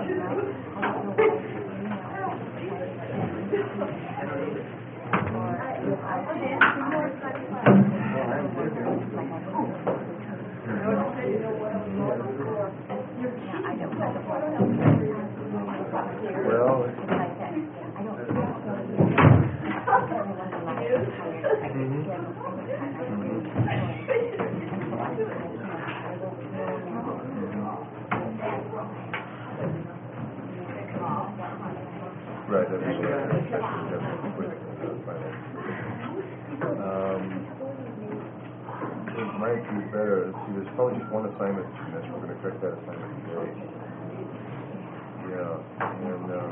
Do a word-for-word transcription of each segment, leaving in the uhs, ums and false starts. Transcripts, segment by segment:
Right, that's right. Um, it might be better. See, there's probably just one assignment in this. We're going to correct that assignment today. Yeah, and um,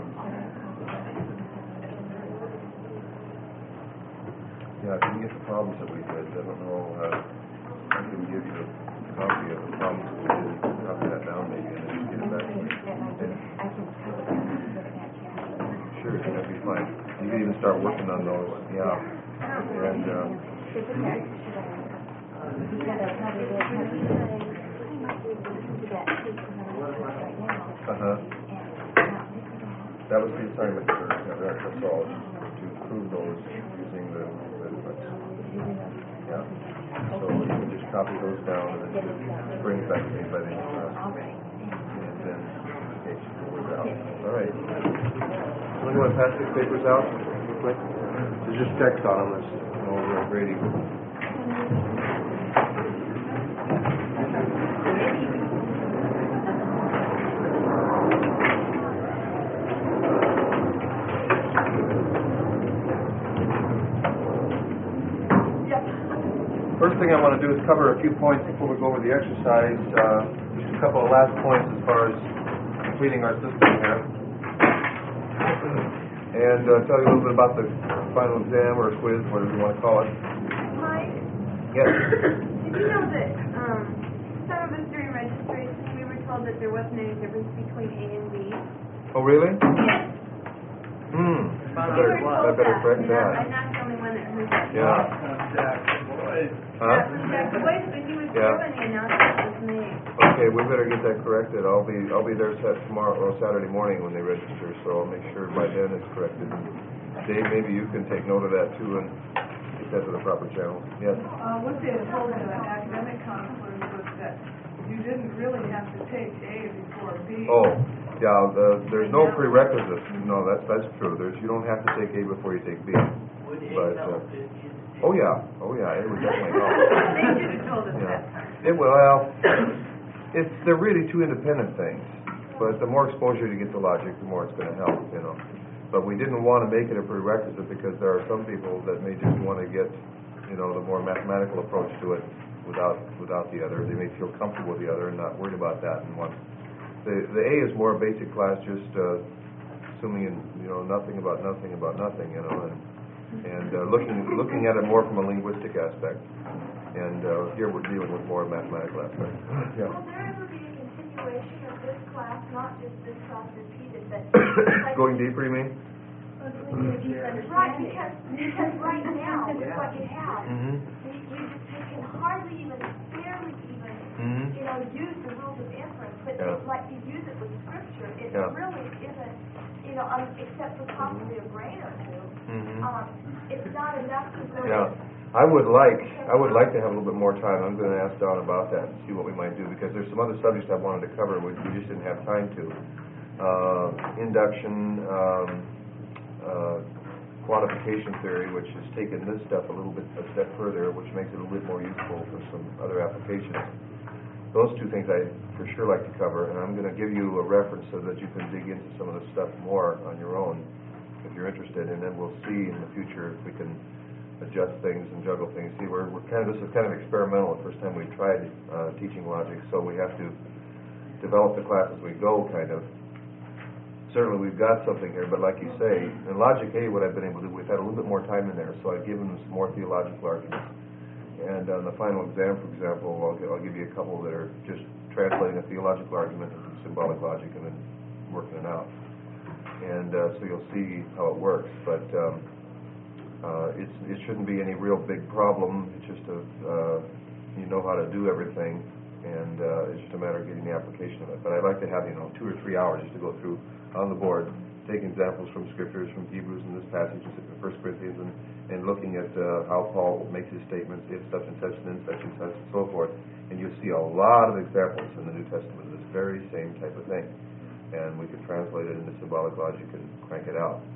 yeah, I didn't get the problems that we did. I don't know. Uh, I can give you a copy of the problems that we did. Copy that down maybe, and then get it back to me. Sure, that'd be fine. You can even start working on those. Yeah. And um, uh-huh. That was the assignment, sir. Yeah, that's all. To prove those using the inputs. Yeah. So you can just copy those down and then just bring it back to me by the end of the class. And then communication will work out. All right. You want to pass these papers out real quick? There's just text on them. There's no real grading. First thing I want to do is cover a few points before we go over the exercise. Uh, just a couple of last points as far as completing our system here. And uh, tell you a little bit about the final exam or quiz, whatever you want to call it. Mike? Yes? Did you know that um, some of us during registration, we were told that there wasn't any difference between A and B? Oh, really? Yes. Hmm. I We better, were I told better that. correct and that. I'm not the only one that heard that. Yeah. Huh? That was Jack Boyd, but he was Yeah. here when the announcement was made. Okay, we better get that corrected. I'll be I'll be there set tomorrow or Saturday morning when they register, so I'll make sure by then it's corrected. Dave, maybe you can take note of that too and get that to the proper channel. Yes. Uh, what they had told me at academic conference was that you didn't really have to take A before B. Oh, yeah. The, there's no prerequisites. No, that's that's true. There's you don't have to take A before you take B. But uh, oh yeah, oh yeah, it would definitely help. They should have told us Yeah. that part. It will. Well, it's they're really two independent things. But the more exposure you get to logic, the more it's going to help. You know. But we didn't want to make it a prerequisite because there are some people that may just want to get, you know, the more mathematical approach to it without without the other. They may feel comfortable with the other and not worried about that. And one, the the A is more a basic class, just uh, assuming you know nothing about nothing about nothing. You know, and and uh, looking looking at it more from a linguistic aspect. And uh, here we're dealing with more mathematical aspect. Yeah. Will there ever be a continuation of this class, not just this class repeated, but like Going deeper, you mean? right? Because because right now with what you have, Mm-hmm. you, you just you can hardly even barely even Mm-hmm. you know use the rules of inference, but Yeah. it's like you use it with scripture. It Yeah. really isn't, you know, um, except for possibly a grain or two. Mm-hmm. Um, it's not enough to really. Yeah. I would like I would like to have a little bit more time. I'm going to ask Don about that and see what we might do because there's some other subjects I wanted to cover which we just didn't have time to. Uh, induction, um, uh, quantification theory, which has taken this stuff a little bit a step further, which makes it a little bit more useful for some other applications. Those two things I for sure like to cover, and I'm going to give you a reference so that you can dig into some of this stuff more on your own if you're interested, and then we'll see in the future if we can adjust things and juggle things. See, we're, we're kind of, this is kind of experimental. The first time we tried uh, teaching logic, so we have to develop the class as we go, kind of. Certainly we've got something here, but like you say, in Logic A, what I've been able to do, we've had a little bit more time in there, so I've given them some more theological arguments. And on the final exam, for example, I'll, I'll give you a couple that are just translating a theological argument into symbolic logic and then working it out. And uh, so you'll see how it works, but um, Uh, it's, it shouldn't be any real big problem. It's just a, uh, you know how to do everything, and uh, it's just a matter of getting the application of it. But I'd like to have, you know, two or three hours just to go through on the board, taking examples from scriptures, from Hebrews in this passage, in First Corinthians, and, and looking at uh, how Paul makes his statements, if such and such, and then such and such, and so forth. And you'll see a lot of examples in the New Testament of this very same type of thing. And we can translate it into symbolic logic and crank it out.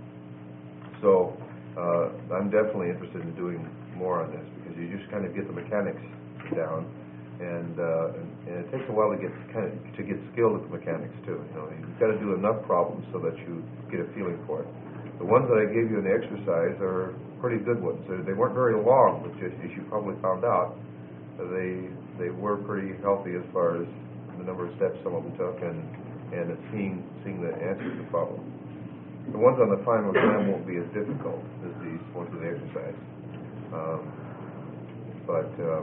So uh, I'm definitely interested in doing more on this, because you just kind of get the mechanics down, and, uh, and and it takes a while to get kind of to get skilled at the mechanics too. You know, you've got to do enough problems so that you get a feeling for it. The ones that I gave you in the exercise are pretty good ones. They, they weren't very long, but just, as you probably found out, they they were pretty healthy as far as the number of steps some of them took, and and seeing seeing the answer to the problem. The ones on the final exam won't be as difficult as these ones with the exercise, um, but um,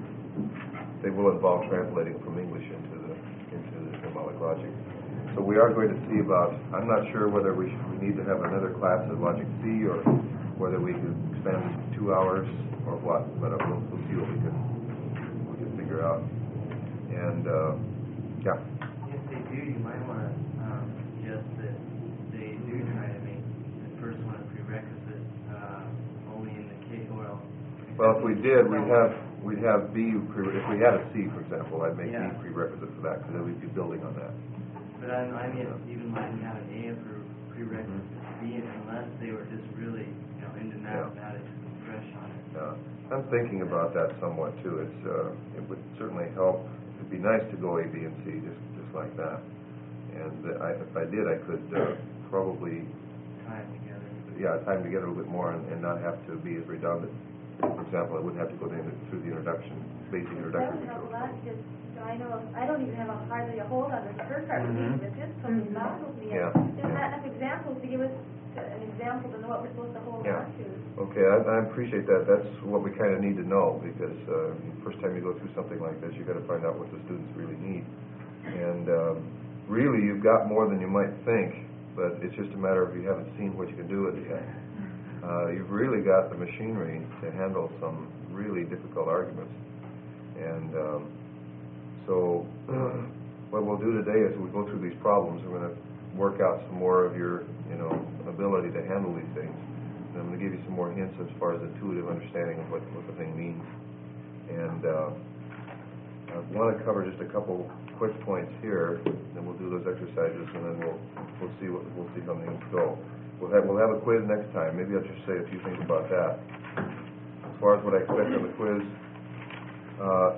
they will involve translating from English into the into the symbolic logic. So we are going to see about. I'm not sure whether we should, we need to have another class of Logic C, or whether we could expand this to two hours or what. But uh, we'll, we'll see what we can we can figure out. And uh, yeah. If they do, you might want to um, suggest that they do try to make the first one a prerequisite, uh, only in the case. Well, Well, if we did, we'd have we'd have B. Pre- if we had a C, for example, I'd make Yeah. B prerequisite for that, because then we'd be building on that. But I, I mean, even letting have an A for prerequisite B, unless they were just really, you know, into Yeah. mathematics and fresh on it. Uh, I'm thinking about that somewhat too. It's uh, it would certainly help. It'd be nice to go A, B, and C just just like that. And uh, I, if I did, I could uh, probably Tie it together. yeah tie them together a little bit more and, and not have to be as redundant. For example, I wouldn't have to go in through the introduction, basic That introductory would help a material. lot, because, you know, I know, I don't even have a hardly a hold on this third part, Mhm. but this totally baffles me. Yeah, There's yeah. not enough examples to give us an example to know what we're supposed to hold Yeah. on to. Okay, I, I appreciate that. That's what we kind of need to know, because uh, the first time you go through something like this, you've got to find out what the students really need. And um, really, you've got more than you might think, but it's just a matter of you haven't seen what you can do with it yet. Uh, you've really got the machinery to handle some really difficult arguments. And um, so what we'll do today is we go through these problems, we're going to work out some more of your, you know, ability to handle these things. And I'm going to give you some more hints as far as intuitive understanding of what, what the thing means. And uh, I want to cover just a couple quick points here, then we'll do those exercises, and then we'll we'll see what we'll see how things go. We'll have we'll have a quiz next time. Maybe I'll just say a few things about that. As far as what I expect on the quiz, uh,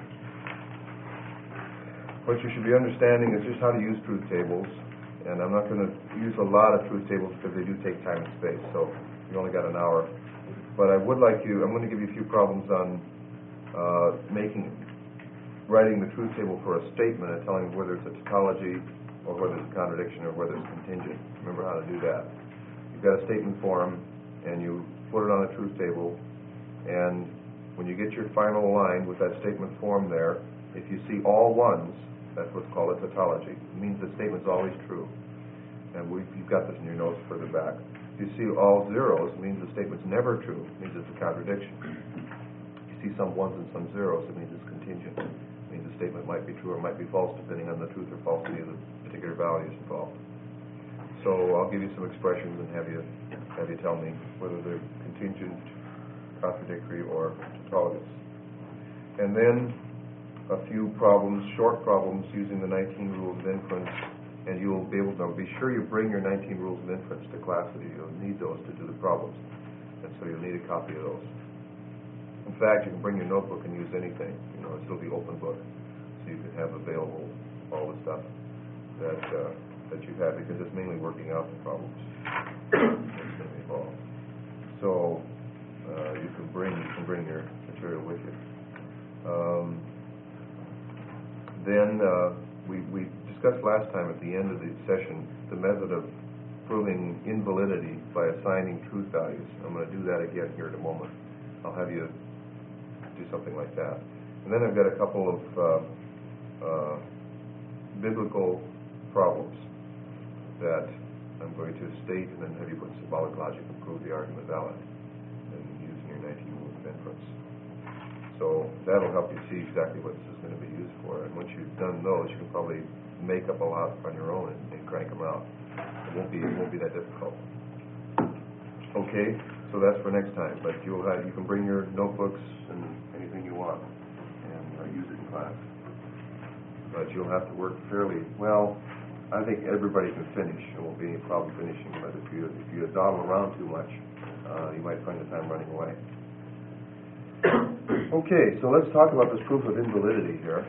what you should be understanding is just how to use truth tables. And I'm not going to use a lot of truth tables because they do take time and space, so you only got an hour. But I would like you, I'm going to give you a few problems on uh, making, writing the truth table for a statement and telling whether it's a tautology or whether it's a contradiction or whether it's contingent. Remember how to do that. You've got a statement form and you put it on a truth table, and when you get your final line with that statement form there, if you see all ones, that's what's called a tautology. It means the statement's always true. And we've, you've got this in your notes further back. If you see all zeros, it means the statement's never true. It means it's a contradiction. If you see some ones and some zeros, it means it's contingent. It means the statement might be true or might be false depending on the truth or falsity of the particular values involved. So I'll give you some expressions and have you have you tell me whether they're contingent, contradictory, or tautologous. And then a few problems, short problems, using the nineteen rules of inference, and you'll be able to be sure you bring your nineteen rules of inference to class with you. You'll need those to do the problems, and so you'll need a copy of those. In fact, you can bring your notebook and use anything. You know, it's still the open book, so you can have available all the stuff that uh, that you have, because it's mainly working out the problems that's going to be involved. So uh, you can bring you can bring your material with you. Um, Then uh, we, we discussed last time at the end of the session the method of proving invalidity by assigning truth values. I'm going to do that again here in a moment. I'll have you do something like that. And then I've got a couple of uh, uh, biblical problems that I'm going to state, and then have you put symbolic logic and prove the argument valid, and using your nineteen rules of inference. So that'll, that'll help you see exactly what this is going to be used for. And once you've done those, you can probably make up a lot on your own and, and crank them out. It won't be, it won't be that difficult. Okay, so that's for next time. But you'll have, you can bring your notebooks and anything you want and uh, use it in class. But you'll have to work fairly well. I think everybody can finish. There won't be any problem finishing. But if you if you dawdle around too much, uh, you might find the time running away. Okay, so let's talk about this proof of invalidity here.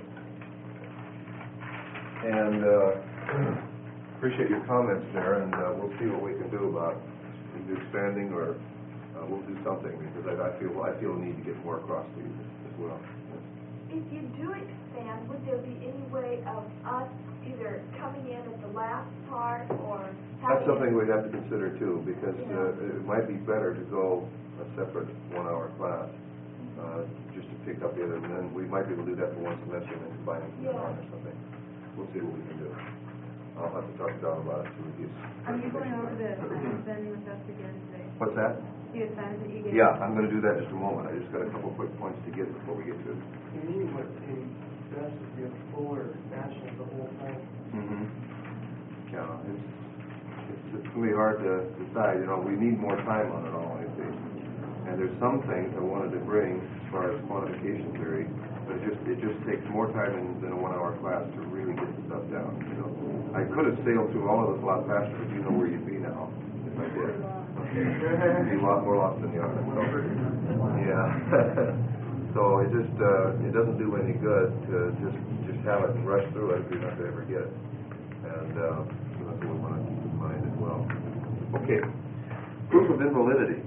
And uh, appreciate your comments there, and uh, we'll see what we can do about either expanding or uh, we'll do something, because I, I feel I feel a need to get more across to you as well. If you do expand, would there be any way of us either coming in at the last part or having... That's something we'd have to consider too, because uh, it might be better to go a separate one-hour class, uh, just to pick up the other, and then we might be able to do that for one semester and then combine it Yeah. on or something. We'll see what we can do. I'll have to talk to Don about it too. He's Are you going over the assignment with us again today? What's that? The assignment that you gave? Yeah, I'm going to do that in just a moment. I just got a couple quick points to get before we get to it. To me, what would best would be a fuller expansion of the whole thing. Mm-hmm. Yeah, it's, it's, it's going to be hard to decide. You know, we need more time on it all, I think. And there's some things I wanted to bring as far as quantification theory, but it just it just takes more time in, than a one-hour class to really get the stuff down. You know, I could have sailed through all of this a lot faster, but you know where you'd be now if I did. You'd be a lot more lost than the other. So, yeah. So it just uh, it doesn't do any good to just just have it and rush through it if you're not going to ever get it. And uh, so that's what we want to keep in mind as well. Okay, proof of invalidity.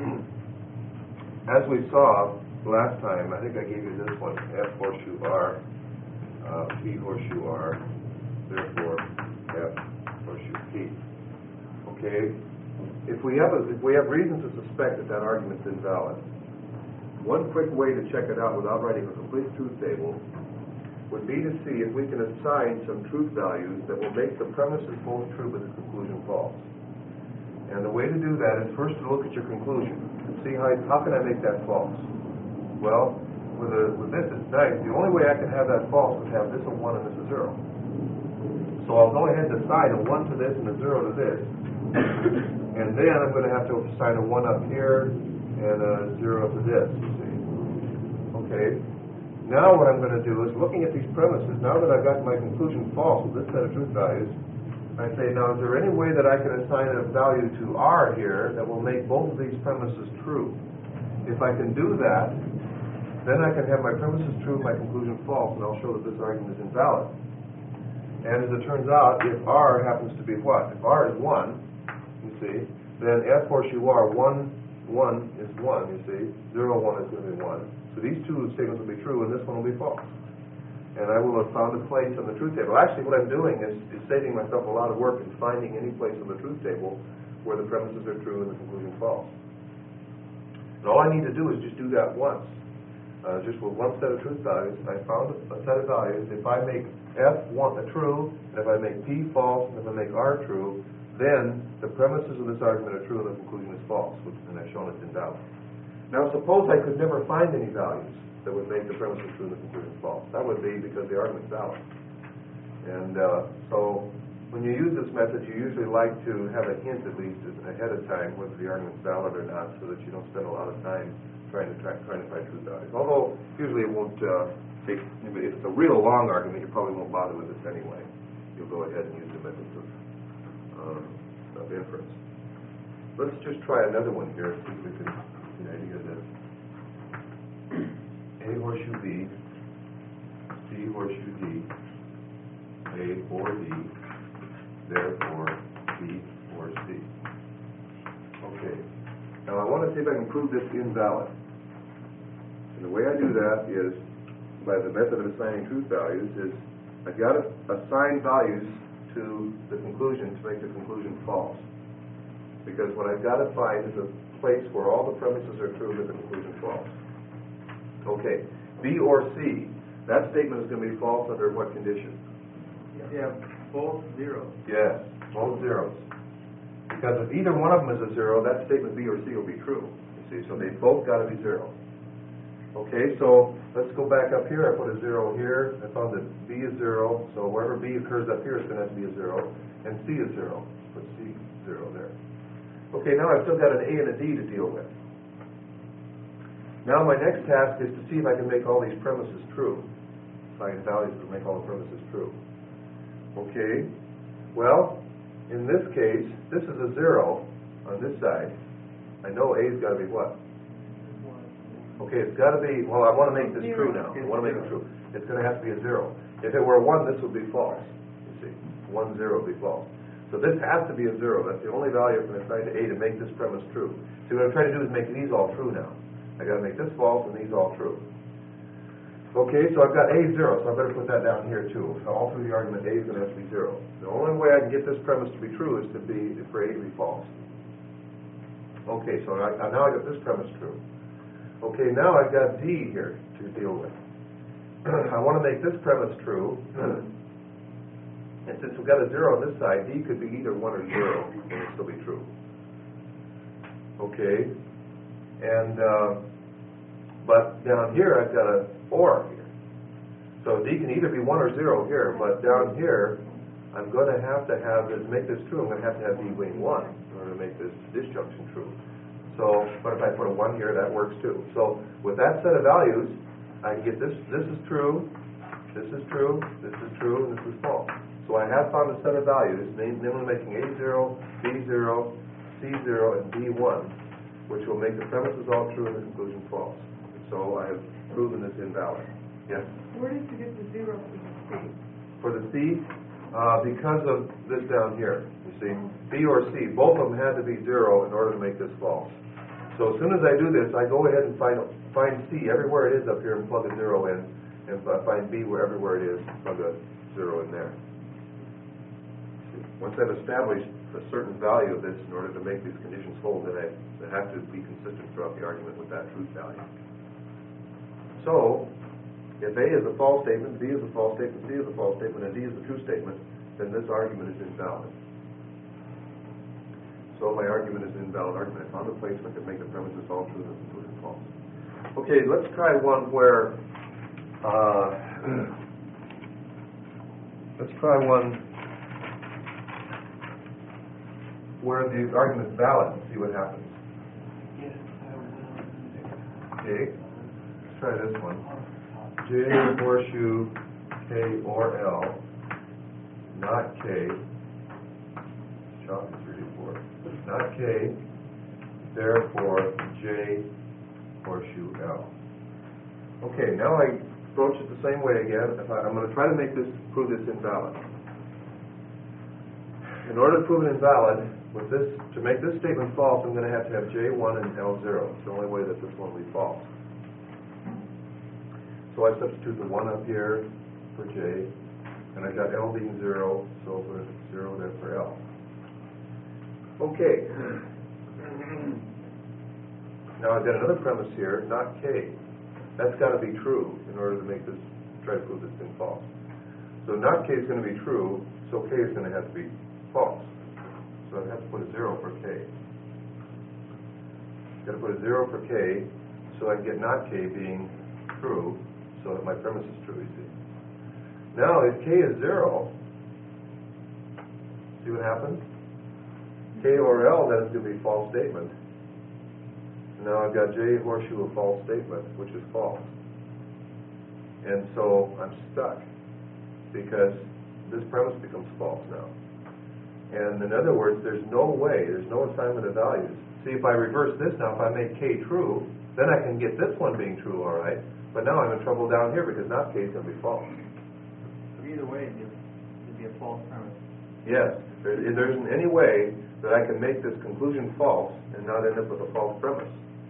As we saw last time, I think I gave you this one: F horseshoe R, uh, P horseshoe R, therefore F horseshoe P. Okay, if we have a, if we have reason to suspect that that argument's invalid, one quick way to check it out without writing a complete truth table would be to see if we can assign some truth values that will make the premises both true but the conclusion false. And the way to do that is first to look at your conclusion and see how how can I make that false. Well, with a, with this it's nice. The only way I can have that false is have this a one and this a zero. So I'll go ahead and assign a one to this and a zero to this, and then I'm going to have to assign a one up here and a zero to this, you see. Okay. Now what I'm going to do is, looking at these premises, now that I've got my conclusion false with this set of truth values, I say, now is there any way that I can assign a value to R here that will make both of these premises true? If I can do that, then I can have my premises true, my conclusion false, and I'll show that this argument is invalid. And as it turns out, if R happens to be what? If R is one, you see, then F horseshoe R, one, one is one, you see, zero, one is going to be one. So these two statements will be true, and this one will be false. And I will have found a place on the truth table. Actually, what I'm doing is, is saving myself a lot of work in finding any place on the truth table where the premises are true and the conclusion false. And all I need to do is just do that once. Uh, just with one set of truth values, I found a set of values. If I make F one true, and if I make P false, and if I make R true, then the premises of this argument are true and the conclusion is false, which, and I've shown it's invalid. Now, suppose I could never find any values that would make the premises true and the conclusion false. That would be because the argument's valid. And uh, so when you use this method, you usually like to have a hint at least ahead of time whether the argument's valid or not, so that you don't spend a lot of time trying to try, trying to find truth values. Although usually it won't uh, take. If it's a real long argument, you probably won't bother with this anyway. You'll go ahead and use the methods of, um, of inference. Let's just try another one here. See if we can get an idea of this. A horseshoe B, C horseshoe D, A or D, therefore B or C. Okay. Now I want to see if I can prove this invalid. And the way I do that is by the method of assigning truth values is I've got to assign values to the conclusion to make the conclusion false. Because what I've got to find is a place where all the premises are true and the conclusion false. Okay, B or C, that statement is going to be false under what condition? Yeah, both zeros. Yes, both zeros. Because if either one of them is a zero, that statement B or C will be true. You see, so they both got to be zero. Okay, so let's go back up here. I put a zero here. I found that B is zero, so wherever B occurs up here, it's going to have to be a zero. And C is zero. Put C zero there. Okay, now I've still got an A and a D to deal with. Now my next task is to see if I can make all these premises true. Find values that make all the premises true. Okay, well, in this case, this is a zero on this side. I know A's got to be what? Okay, it's got to be, well, I want to make this true now. I want to make it true. It's going to have to be a zero. If it were a one, this would be false. You see, one zero would be false. So this has to be a zero. That's the only value I'm going to assign to A to make this premise true. See, what I'm trying to do is make these all true now. I got to make this false and these all true. Okay, so I've got A zero, so I better put that down here too. So all through the argument, A is going to have to be zero. The only way I can get this premise to be true is to be for A to be false. Okay, so I, now I got this premise true. Okay, now I've got D here to deal with. I want to make this premise true. And since we've got a zero on this side, D could be either one or zero, and it'll still be true. Okay, and uh, but down here I've got a or here. So D can either be one or zero here, but down here I'm going to have to have, to make this true, I'm going to have to have D being one in order to make this disjunction true. So, but if I put a one here, that works too. So with that set of values, I can get this, this is true, this is true, this is true, and this is false. So I have found a set of values, namely making A zero, B zero, C zero, and D one, which will make the premises all true and the conclusion false. So I have proven this invalid. Yes? Where did you get the zero for the C? For the C, uh, because of this down here, you see, B or C, both of them had to be zero in order to make this false. So as soon as I do this, I go ahead and find find C everywhere it is up here and plug a zero in, and find B where everywhere it is, plug a zero in there. Once I've established a certain value of this in order to make these conditions hold, then I have to be consistent throughout the argument with that truth value. So, if A is a false statement, B is a false statement, C is a false statement, and D is a true statement, then this argument is invalid. So my argument is an invalid argument. I found a placement that make the premises all true and the conclusion false. Okay, let's try one where, uh, let's try one where the argument is valid and see what happens. Yes, I will. Okay, let's try this one. J, horseshoe, K, or L, not K. Chalk is really for not K, therefore J, horseshoe, L. Okay, now I approach it the same way again. If I, I'm going to try to make this, prove this invalid. In order to prove it invalid, with this, to make this statement false, I'm going to have to have J one and L zero. It's the only way that this one will be false. So I substitute the one up here for J, and I got L being zero, so I'll put zero there for L. Okay. Now I've got another premise here, not K. That's got to be true in order to make this, try to prove this thing false. So not K is going to be true, so K is going to have to be false. So I have to put a zero for K. Got to put a zero for K, so I can get not K being true, so that my premise is true, you see. Now if K is zero, see what happens? K or L, that is going to be a false statement. Now I've got J horseshoe a false statement, which is false. And so I'm stuck because this premise becomes false now. And in other words, there's no way, there's no assignment of values. See, if I reverse this now, if I make K true, then I can get this one being true, all right. But now I'm in trouble down here because not K is going to be false. But either way, it'd be, it'd be a false premise. Yes, there, there isn't any way that I can make this conclusion false and not end up with a false premise.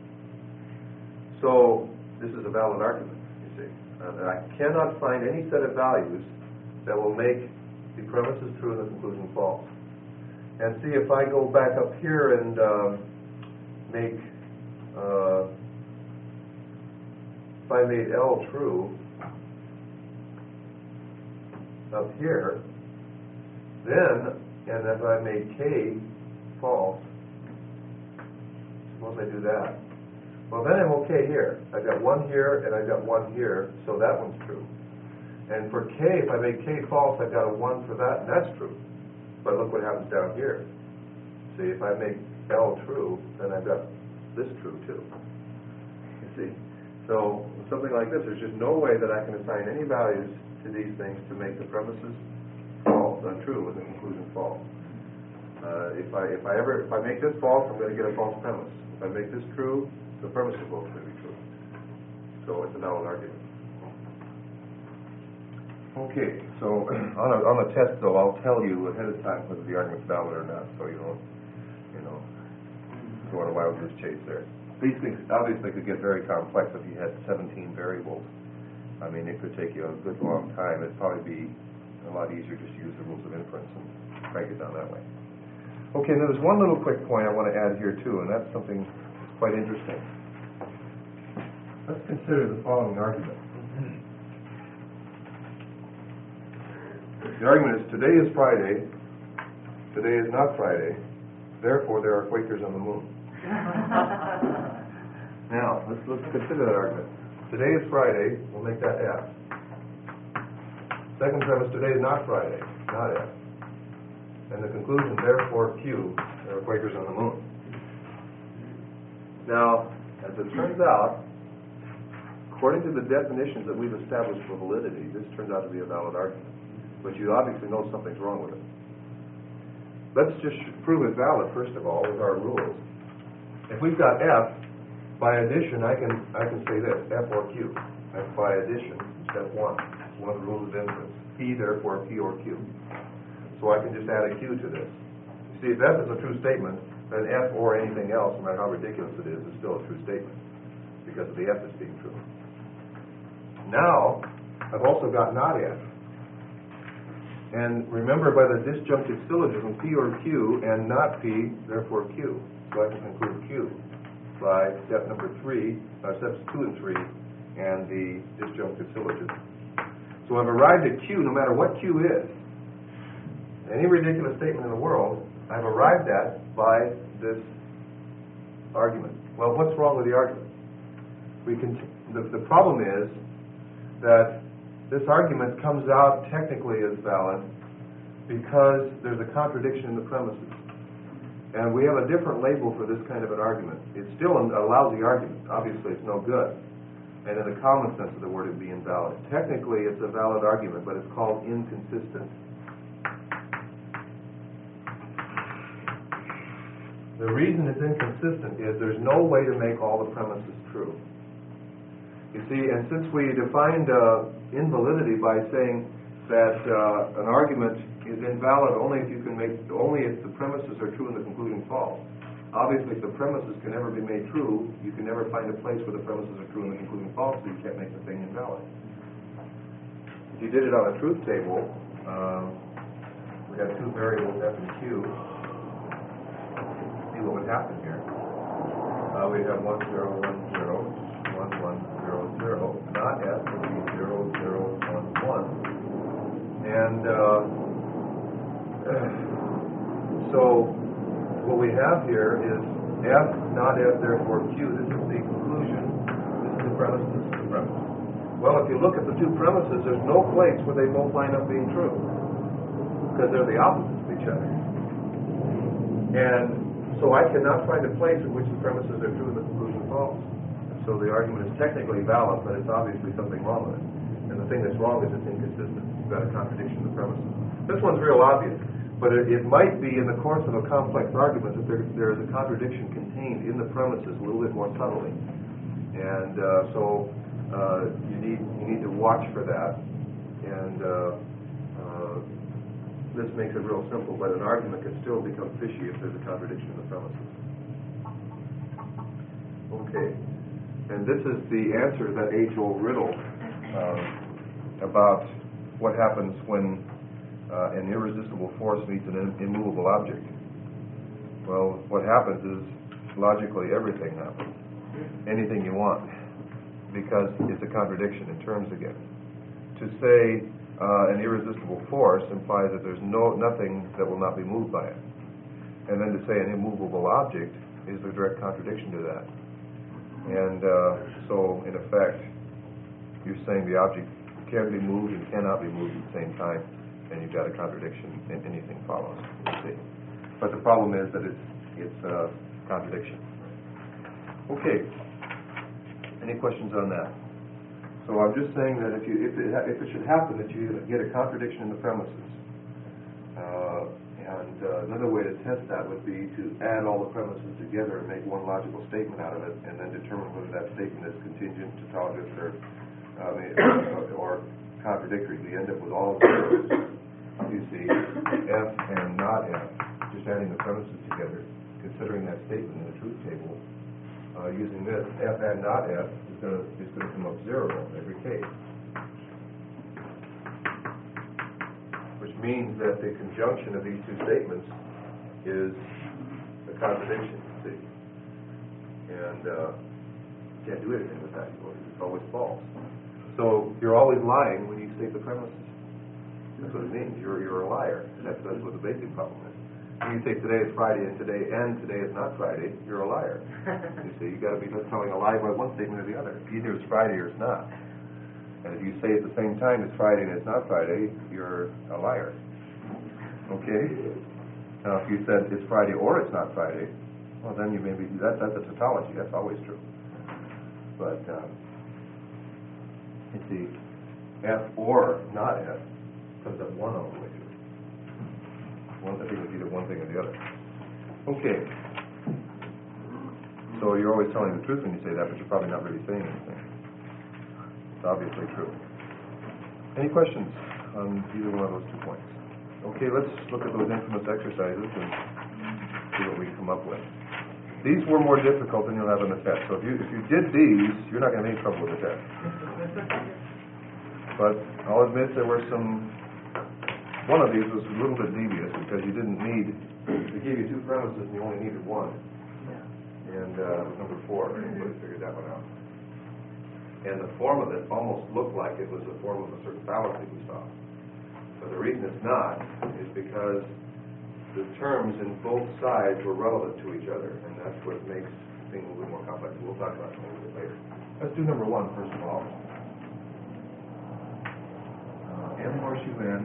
So this is a valid argument, you see. Uh, I cannot find any set of values that will make the premises true and the conclusion false. And see, if I go back up here and um, make, uh, if I made L true up here, then, and if I made K false, suppose I do that, Well, then I'm okay here. I've got one here and I've got one here, so that one's true. And for K, if I make K false, I've got a one for that, and that's true. But look what happens down here. See, if I make L true, then I've got this true too. You see? So something like this, there's just no way that I can assign any values to these things to make the premises false, untrue, and the conclusion false. Uh, if I if I ever if I make this false, I'm going to get a false premise. If I make this true, the premise is both going to be true. So it's a valid argument. Okay, so on a, on the test, though, I'll tell you ahead of time whether the argument's valid or not, so you don't, you know, go on a wild goose chase there. These things obviously could get very complex if you had seventeen variables. I mean, it could take you a good long time. It'd probably be a lot easier just to use the rules of inference and crank it down that way. Okay, now there's one little quick point I want to add here, too, and that's something that's quite interesting. Let's consider the following argument. The argument is, today is Friday, today is not Friday, therefore there are Quakers on the moon. Now, let's, let's consider that argument. Today is Friday, we'll make that F. Second premise, today is not Friday, not F. And the conclusion, therefore, Q, there are Quakers on the moon. Now, as it turns out, according to the definitions that we've established for validity, this turns out to be a valid argument. But you obviously know something's wrong with it. Let's just prove it valid, first of all, with our rules. If we've got F, by addition, I can I can say this, F or Q. F by addition, step one. It's one of the rules of inference. P, therefore, P or Q. So I can just add a Q to this. You see, if F is a true statement, then F or anything else, no matter how ridiculous it is, is still a true statement, because of the F is being true. Now, I've also got not F. And remember, by the disjunctive syllogism, P or Q and not P, therefore Q. So I can conclude Q by step number three, uh, steps two and three, and the disjunctive syllogism. So I've arrived at Q, no matter what Q is. Any ridiculous statement in the world, I've arrived at by this argument. Well, what's wrong with the argument? We can. The, the problem is that this argument comes out technically as valid because there's a contradiction in the premises. And we have a different label for this kind of an argument. It's still a lousy argument. Obviously, it's no good. And in the common sense of the word, it would be invalid. Technically, it's a valid argument, but it's called inconsistent. The reason it's inconsistent is there's no way to make all the premises true. You see, and since we defined uh, invalidity by saying that uh, an argument is invalid only if you can make, only if the premises are true and the conclusion false. Obviously, if the premises can never be made true, you can never find a place where the premises are true and the conclusion false, so you can't make the thing invalid. If you did it on a truth table, um, we have two variables, F and Q. See what would happen here. Uh, we have one zero one zero, one one zero zero. Not F would be zero zero one one, and uh, so what we have here is F, not F, therefore Q. This is the conclusion. This is the premise. This is the premise. Well, if you look at the two premises, there's no place where they both line up being true because they're the opposites of each other, and so I cannot find a place in which the premises are true and the conclusion false. So the argument is technically valid, but it's obviously something wrong with it. And the thing that's wrong is it's inconsistent. You've got a contradiction in the premises. This one's real obvious, but it, it might be in the course of a complex argument that there, there is a contradiction contained in the premises a little bit more subtly. And uh, so uh, you need you need to watch for that. And uh, uh, this makes it real simple, but an argument can still become fishy if there's a contradiction in the premises. Okay, and this is the answer to that age-old riddle uh, about what happens when uh, an irresistible force meets an immovable object. Well, what happens is, logically, everything happens. Anything you want, because it's a contradiction in terms again. To say Uh, an irresistible force implies that there's no nothing that will not be moved by it. And then to say an immovable object is a direct contradiction to that. And uh, so, in effect, you're saying the object can be moved and cannot be moved at the same time, and you've got a contradiction, and anything follows. See? But the problem is that it's it's a contradiction. Okay. Any questions on that? So I'm just saying that if you if it, ha- if it should happen that you get a contradiction in the premises, uh, and uh, another way to test that would be to add all the premises together and make one logical statement out of it, and then determine whether that statement is contingent, tautologous, or I mean, or contradictory. We end up with all of those. You see, F and not F, just adding the premises together, considering that statement in the truth table, uh, using this, F and not F is going to is going to come up zero in every case. Which means that the conjunction of these two statements is a contradiction, see? And uh, you can't do anything with that. It's always false. So you're always lying when you state the premises. That's what it means. You're you're a liar. That's, that's what the basic problem is. When you say today is Friday and today and today is not Friday, you're a liar. You see, you've got to be telling a lie by one statement or the other. Either it's Friday or it's not. And if you say at the same time it's Friday and it's not Friday, you're a liar. Okay? Now, if you said it's Friday or it's not Friday, well, then you may be, that, that's a tautology. That's always true. But, um, you see, F or not F comes up one all the way through. One, I think it's either one thing or the other. Okay. So you're always telling the truth when you say that, but you're probably not really saying anything. It's obviously true. Any questions on either one of those two points? Okay, let's look at those infamous exercises and see what we come up with. These were more difficult than you'll have on the test. So if you if you did these, you're not going to have any trouble with the test. But I'll admit there were some. One of these was a little bit devious because you didn't need. They gave you two premises and you only needed one. And uh, it was number four. Anybody figured that one out? And the form of it almost looked like it was a form of a certain fallacy we saw. But the reason it's not is because the terms in both sides were relevant to each other, and that's what makes things a little more complex. We'll talk about it a little bit later. Let's do number one first of all. Uh, M horseshoe N.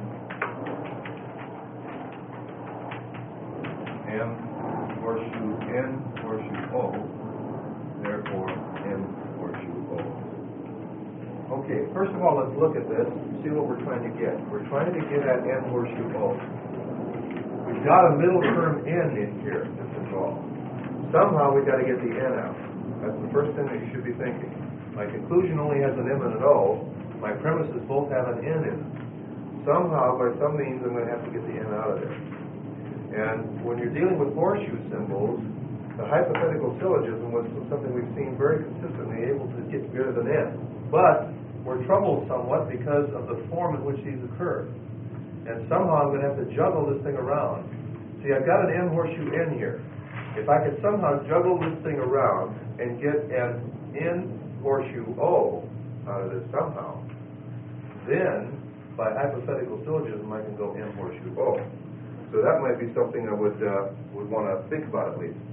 M horseshoe N horseshoe O. Therefore, M horseshoe O. Okay, first of all, let's look at this and see what we're trying to get. We're trying to get at N horseshoe O. We've got a middle term N in here that's involved. Somehow we've got to get the N out. That's the first thing that you should be thinking. My conclusion only has an M and an O. My premises both have an N in them. Somehow, by some means, I'm going to have to get the N out of there. And when you're dealing with horseshoe symbols, the hypothetical syllogism was something we've seen very consistently able to get rid of an N. But we're troubled somewhat because of the form in which these occur. And somehow I'm going to have to juggle this thing around. See, I've got an M horseshoe N here. If I could somehow juggle this thing around and get an N horseshoe O out of this somehow, then by hypothetical syllogism I can go N horseshoe O. So that might be something I would uh, would want to think about at least.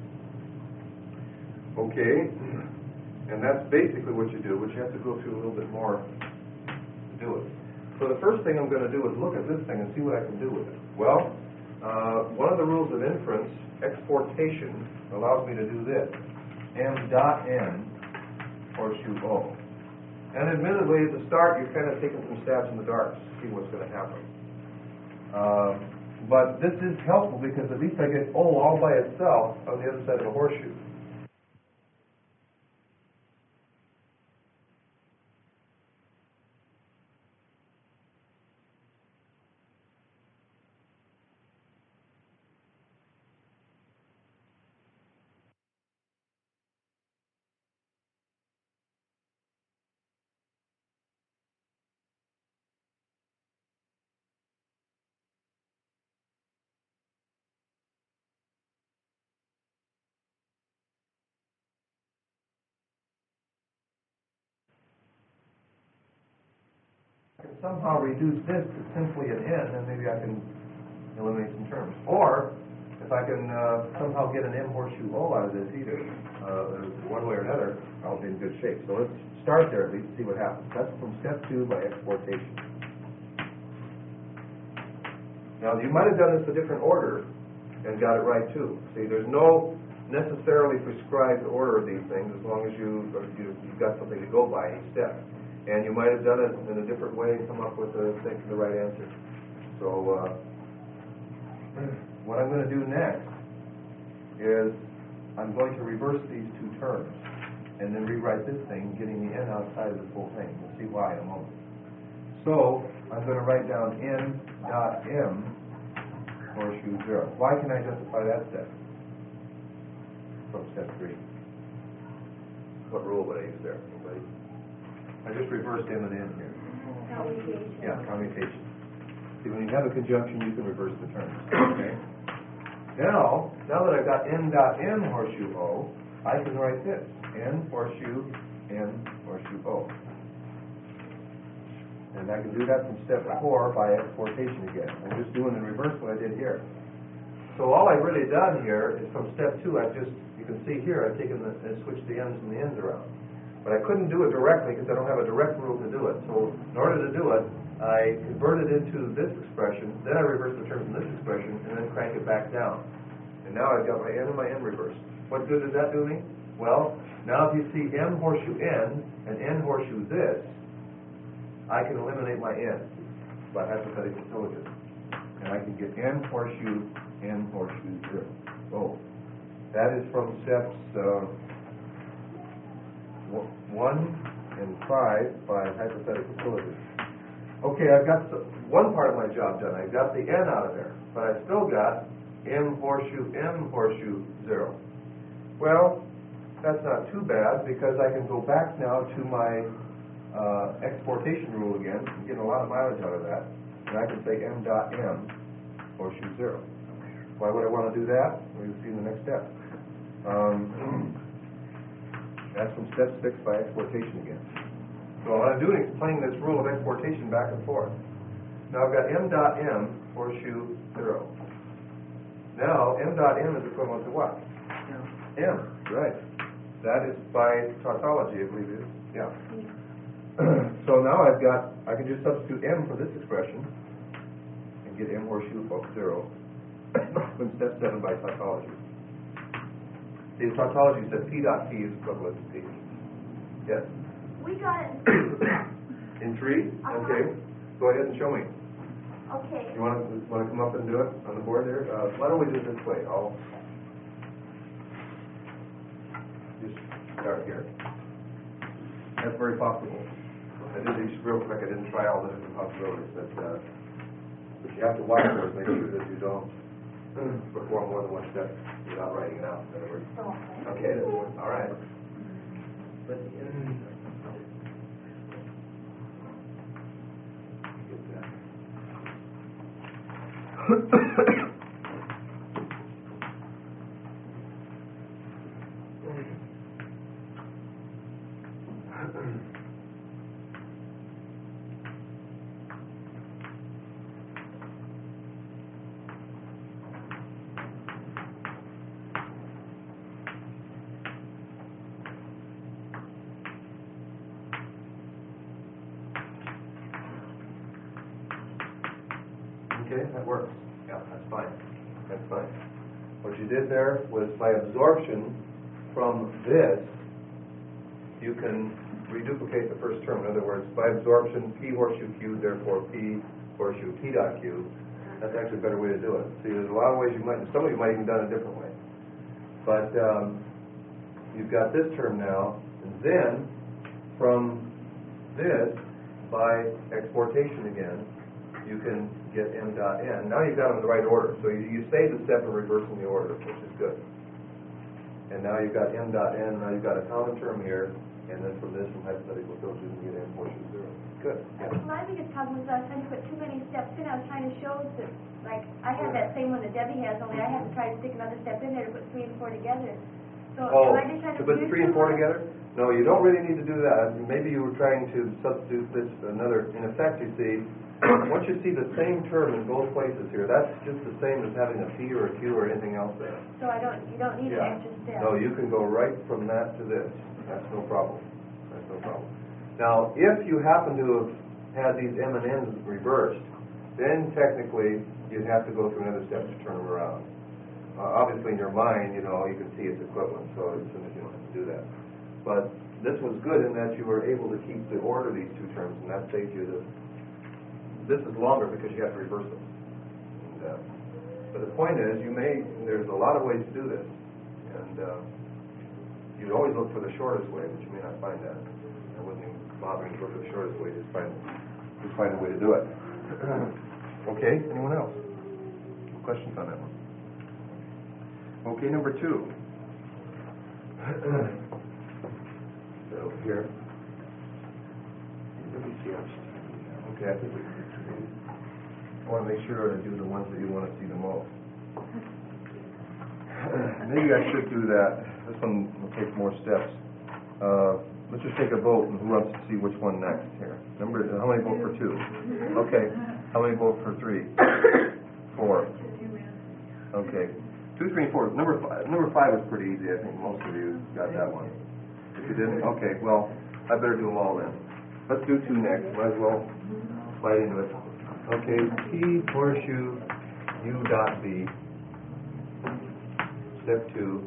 Okay, and that's basically what you do, but you have to go through a little bit more to do it. So the first thing I'm going to do is look at this thing and see what I can do with it. Well, uh, one of the rules of inference, exportation, allows me to do this. M dot N horseshoe O. And admittedly, at the start, you're kind of taking some stabs in the dark to see what's going to happen. Uh, but this is helpful because at least I get O all by itself on the other side of the horseshoe. I can somehow reduce this to simply an N, and maybe I can eliminate some terms. Or, If I can uh, somehow get an M horseshoe O out of this either, uh, one way or another, I'll be in good shape. So let's start there at least and see what happens. That's from step two by exportation. Now, you might have done this a different order and got it right too. See, there's no necessarily prescribed order of these things as long as you, you, you've got something to go by each step. And you might have done it in a different way and come up with the, think, the right answer. So, uh, what I'm going to do next is I'm going to reverse these two terms and then rewrite this thing, getting the n outside of this whole thing. We'll see why in a moment. So I'm going to write down n dot m horseshoe zero. Why can I justify that step from step three? What rule would I use there? Anybody? I just reversed m and n here. Commutation. Yeah, commutation. See, when you have a conjunction, you can reverse the terms. Okay. Now, now that I've got n dot m horseshoe O, I can write this: n horseshoe m horseshoe O. And I can do that from step four by exportation again. I'm just doing in reverse what I did here. So all I've really done here is from step two, I've just, you can see here, I've taken the, and switched the m's and the n's around. But I couldn't do it directly because I don't have a direct rule to do it. So in order to do it, I convert it into this expression, then I reverse the terms in this expression, and then crank it back down. And now I've got my n and my m reversed. What good does that do me? Well, now if you see m horseshoe n and n horseshoe this, I can eliminate my n by hypothetical syllogism. And I can get n horseshoe n horseshoe zero. Oh, that is from steps uh, one and five by hypothetical syllogism. Okay, I've got the, one part of my job done. I've got the n out of there, but I've still got m horseshoe m horseshoe zero. Well, that's not too bad because I can go back now to my uh, exportation rule again. I'm getting a lot of mileage out of that, and I can say m dot m horseshoe zero. Why would I want to do that? We'll see in the next step. Um, that's from step six by exportation again. So what I'm doing is playing this rule of exportation back and forth. Now I've got m dot m horseshoe zero. Now m dot m is equivalent to what? M, right. That is by tautology, I believe it is. Yeah. So now I've got, I can just substitute m for this expression and get m horseshoe zero from step seven by tautology. The tautology says p dot p is equivalent to p. Yes? We got it. In three? Uh-huh. Okay. Go ahead and show me. Okay. You want to want to come up and do it on the board there? Uh, why don't we do it this way? I'll just start here. That's very possible. I did these real quick. I didn't try all the different possibilities, but uh, but you have to watch those. Make sure that you don't perform more than one step without writing it out. In other words. Okay. All right. But in, Okay, that works. Yeah, that's fine. That's fine. What you did there was by absorption from this, you can reduplicate the first term. In other words, by absorption, p horseshoe q, therefore p horseshoe p dot q. That's actually a better way to do it. See, there's a lot of ways you might, some of you might even done it a different way. But um, you've got this term now, and then from this, by exportation again, you can get m dot n. Now you've got them in the right order. So you, you save the step of reversing the order, which is good. And now you've got m dot n. Now you've got a common term here, and then from this, from hypothetical syllogism, you get m horseshoe zero. Good. Yeah. My biggest problem was I was trying to put too many steps in. I was trying to show that, like, I have that same one that Debbie has, only I have to try to stick another step in there to put three and four together. So Oh, am I just trying to to put do three and too four much? together? No, you don't really need to do that. Maybe you were trying to substitute this another. In effect, you see, once you see the same term in both places here, that's just the same as having a P or a Q or anything else there. So I don't, you don't need an Yeah. extra step. No, you can go right from that to this. That's no problem. That's no problem. Now, if you happen to have had these M and N's reversed, then technically you'd have to go through another step to turn them around. Uh, obviously, in your mind, you know, you can see it's equivalent, so as soon as you don't have to do that. But this was good in that you were able to keep the order of these two terms, and that saved you the. This is longer because you have to reverse them. And, uh, but the point is, you may. There's a lot of ways to do this, and uh, you'd always look for the shortest way, but you may not find that. I wasn't even bothering to look for the shortest way. Just find, just find a way to do it. Okay. Anyone else? Questions on that one? Okay, number two. So here. Let me see. Okay, I think we. I want to make sure to do the ones that you want to see the most. Maybe I should do that. This one will take more steps. Uh, let's just take a vote, and who wants to see which one next here? Number, how many vote for two? Okay. How many vote for three? Four. Okay. Two, three, and four. Number five. Number five is pretty easy. I think most of you got that one. If you didn't, okay. Well, I better do them all then. Let's do two next. Might as well slide into it. Okay. P horseshoe U dot B. Step two.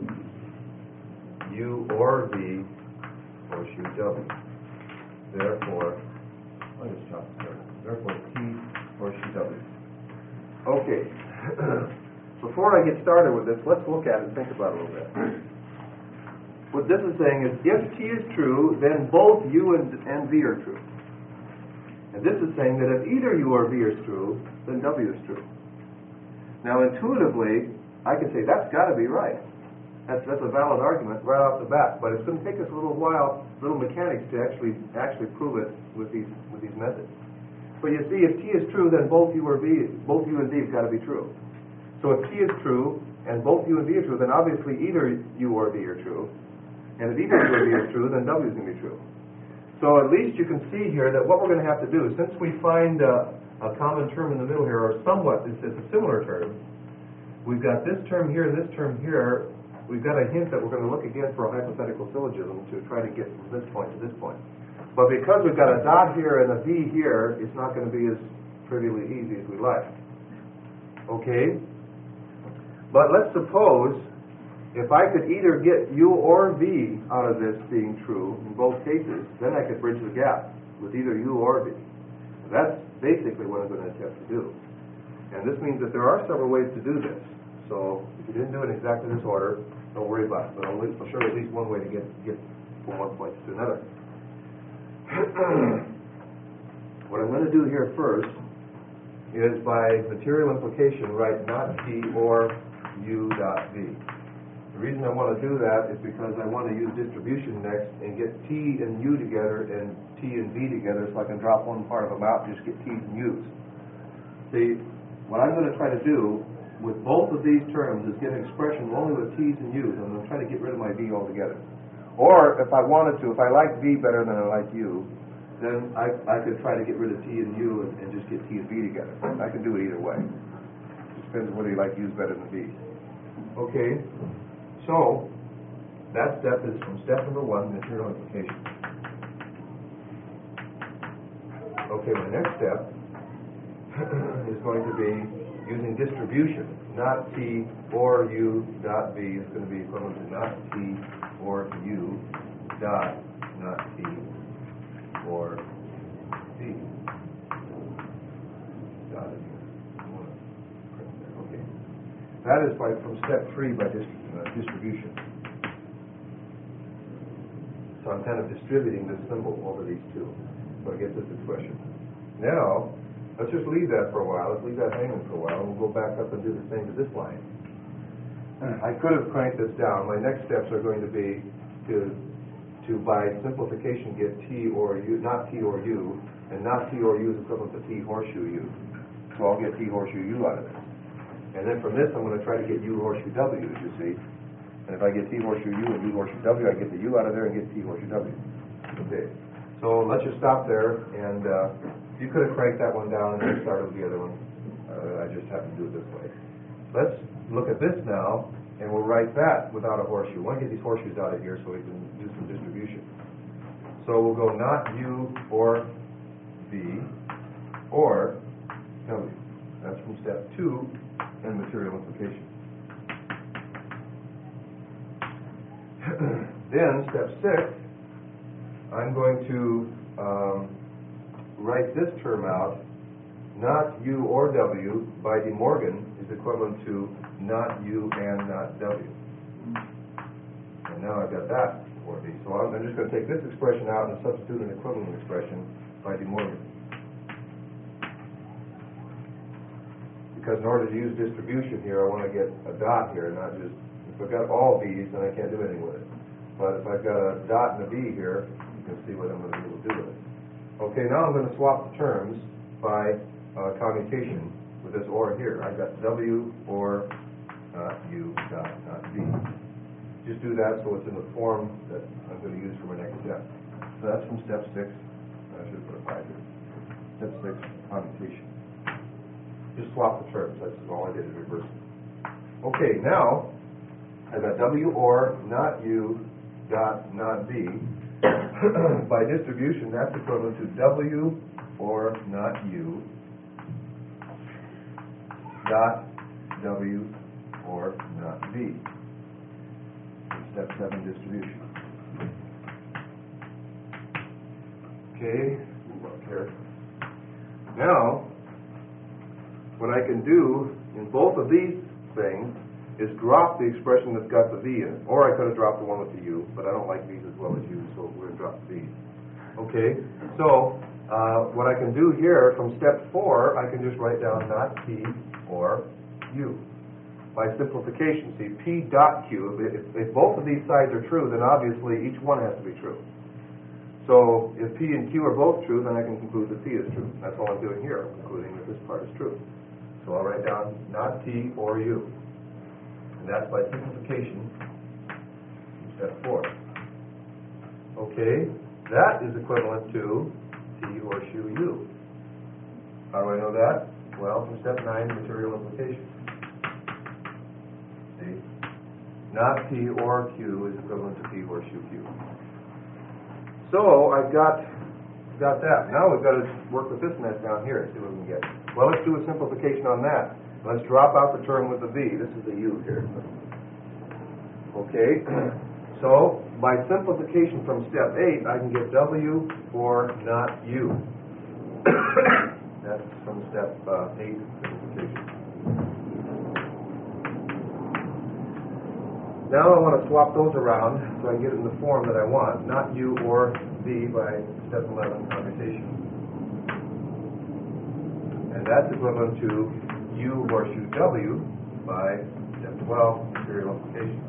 U or V horseshoe W. Therefore, I'll just stop there. Therefore, P horseshoe W. Okay. Before I get started with this, let's look at it and think about it a little bit. What this is saying is, if T is true, then both U and, and V are true. And this is saying that if either U or V is true, then W is true. Now, intuitively, I can say that's got to be right. That's, that's a valid argument right off the bat. But it's going to take us a little while, little mechanics, to actually actually prove it with these with these methods. But you see, if T is true, then both U or V, both U and V have got to be true. So if T is true and both U and V are true, then obviously either U or V are true. And if either U or V is true, then W is going to be true. So at least you can see here that what we're going to have to do, since we find uh, a common term in the middle here, or somewhat, it's, it's a similar term, we've got this term here, this term here, we've got a hint that we're going to look again for a hypothetical syllogism to try to get from this point to this point. But because we've got a dot here and a V here, it's not going to be as trivially easy as we like. Okay? But let's suppose if I could either get U or V out of this being true in both cases, then I could bridge the gap with either U or V. That's basically what I'm going to attempt to do. And this means that there are several ways to do this. So if you didn't do it in exactly this order, don't worry about it. But I'll, I'll show you at least one way to get, get from one place to another. What I'm going to do here first is by material implication write not T or U dot V. The reason I want to do that is because I want to use distribution next and get T and U together and T and V together so I can drop one part of them out and just get T's and U's. See, what I'm going to try to do with both of these terms is get an expression only with T's and U's. I'm going to try to get rid of my V altogether. Or if I wanted to, if I like V better than I like U, then I, I could try to get rid of T and U and, and just get T and V together. I can do it either way. It depends on whether you like U's better than V's. Okay, so that step is from step number one, material implication. Okay, my next step is going to be using distribution. Not T or U dot V is going to be equivalent to not T or U dot not T or V. Dot is okay. That is by from step three by dist uh, distribution. So I'm kind of distributing this symbol over these two. So I get this expression. Now, let's just leave that for a while. Let's leave that hanging for a while, and we'll go back up and do the same to this line. I could have cranked this down. My next steps are going to be to, to by simplification, get T or U, not T or U, and not T or U is equivalent to T horseshoe U. So I'll get T horseshoe U out of this. And then from this, I'm going to try to get U horseshoe W, as you see. And if I get T horseshoe U and U horseshoe W, I get the U out of there and get T horseshoe W. Okay. So let's just stop there and uh, You could have cranked that one down and then started with the other one. Uh, I just happened to do it this way. Let's look at this now, and we'll write that without a horseshoe. I want to get these horseshoes out of here so we can do some distribution. So we'll go not U or V or W. That's from step two in material implication. Then, step six, I'm going to um, write this term out. Not U or W by De Morgan is equivalent to not U and not W. And now I've got that for me. So I'm, I'm just going to take this expression out and substitute an equivalent expression by De Morgan. Because in order to use distribution here, I want to get a dot here, not just, if I've got all V's, then I can't do anything with it. But if I've got a dot and a V here, you can see what I'm going to be able to do with it. Okay, now I'm going to swap the terms by uh, commutation with this or here. I've got W or not U dot not V. Just do that so it's in the form that I'm going to use for my next step. So that's from step six. I should put a five here. Step six, commutation. Just swap the terms. That's all I did is reverse it. Okay, now I've got W or not U dot not V. By distribution, that's equivalent to W or not U dot W or not V. Step seven, distribution. Okay, move up here. Now, what I can do in both of these things is drop the expression that's got the V in it. Or I could have dropped the one with the U, but I don't like V's as well as U, so we're going to drop the V's. Okay, so uh, what I can do here from step four, I can just write down not P or U. By simplification, see, P dot Q, if, if both of these sides are true, then obviously each one has to be true. So if P and Q are both true, then I can conclude that P is true. That's all I'm doing here, I'm concluding that this part is true. So I'll write down not T or U. And that's by simplification, step four. Okay, that is equivalent to T horseshoe U. How do I know that? Well, from step nine, material implication. See? Not P or Q is equivalent to P horseshoe Q. So I've got got that. Now we've got to work with this mess down here and see what we can get. Well, let's do a simplification on that. Let's drop out the term with the V. This is the U here. Okay, so by simplification from step eight, I can get W or not U. That's from step uh, eight simplification. Now I want to swap those around so I can get it in the form that I want, not U or V by step eleven commutation. And that's equivalent to U horseshoe W by step twelve, material implication.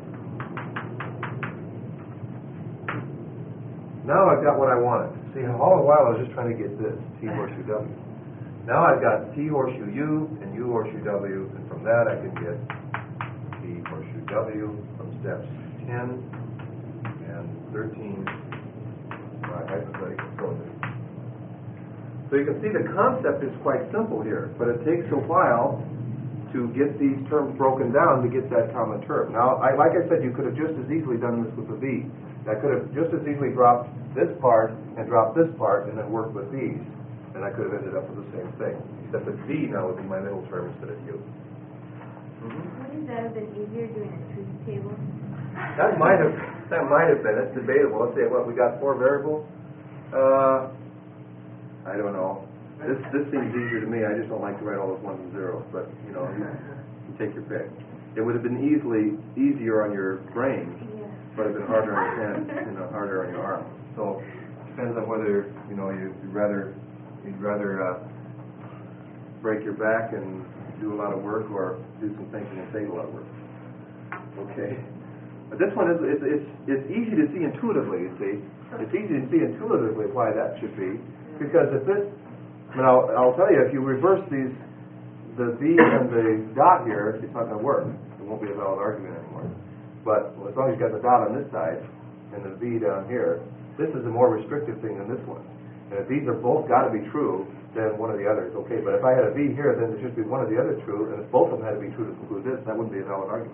Now I've got what I wanted. See, all the while I was just trying to get this, T horseshoe W. Now I've got T horseshoe U and U horseshoe W, and from that I can get T horseshoe W from steps ten and thirteen by hypothetical syllogism. So you can see the concept is quite simple here, but it takes a while to get these terms broken down to get that common term. Now, I, like I said, you could have just as easily done this with the V. I could have just as easily dropped this part and dropped this part and then worked with these, and I could have ended up with the same thing, except that V now would be my middle term instead of U. Mm-hmm. Wouldn't that have been easier doing a truth table? That might have that might have been. It's debatable. Let's say what we got four variables. Uh, I don't know. This this seems easier to me. I just don't like to write all those ones and zeros. But you know, you, you take your pick. It would have been easily easier on your brain, Yeah. but it'd been harder on your hand, you know, harder on your arm. So it depends on whether you know you, you'd rather you'd rather uh, break your back and do a lot of work, or do some thinking and save a lot of work. Okay. But this one is it's, it's it's easy to see intuitively. You see, it's easy to see intuitively why that should be, because if this, I mean, I'll, I'll tell you, if you reverse these, the V and the dot here, it's not going to work. It won't be a valid argument anymore. But well, as long as you've got the dot on this side and the V down here, this is a more restrictive thing than this one. And if these are both got to be true, then one of the other is okay. But if I had a V here, then there should be one of the other true, and if both of them had to be true to conclude this, that wouldn't be a valid argument.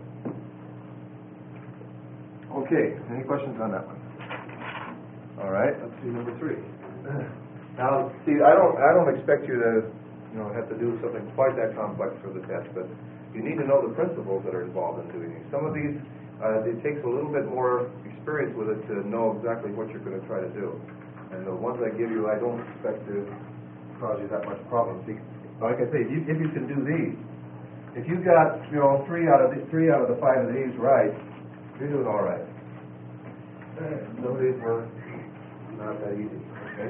Okay, any questions on that one? All right, let's do number three. Now, see, I don't, I don't expect you to, you know, have to do something quite that complex for the test, but you need to know the principles that are involved in doing these. Some of these, uh, it takes a little bit more experience with it to know exactly what you're going to try to do. And the ones I give you, I don't expect to cause you that much problem. See, like I say, if you, if you can do these, if you got, you know, three out of the, three out of the five of these right, you're doing all right. Some of these were not that easy. Okay.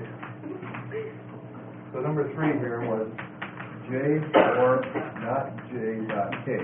So number three here was J or not J dot K.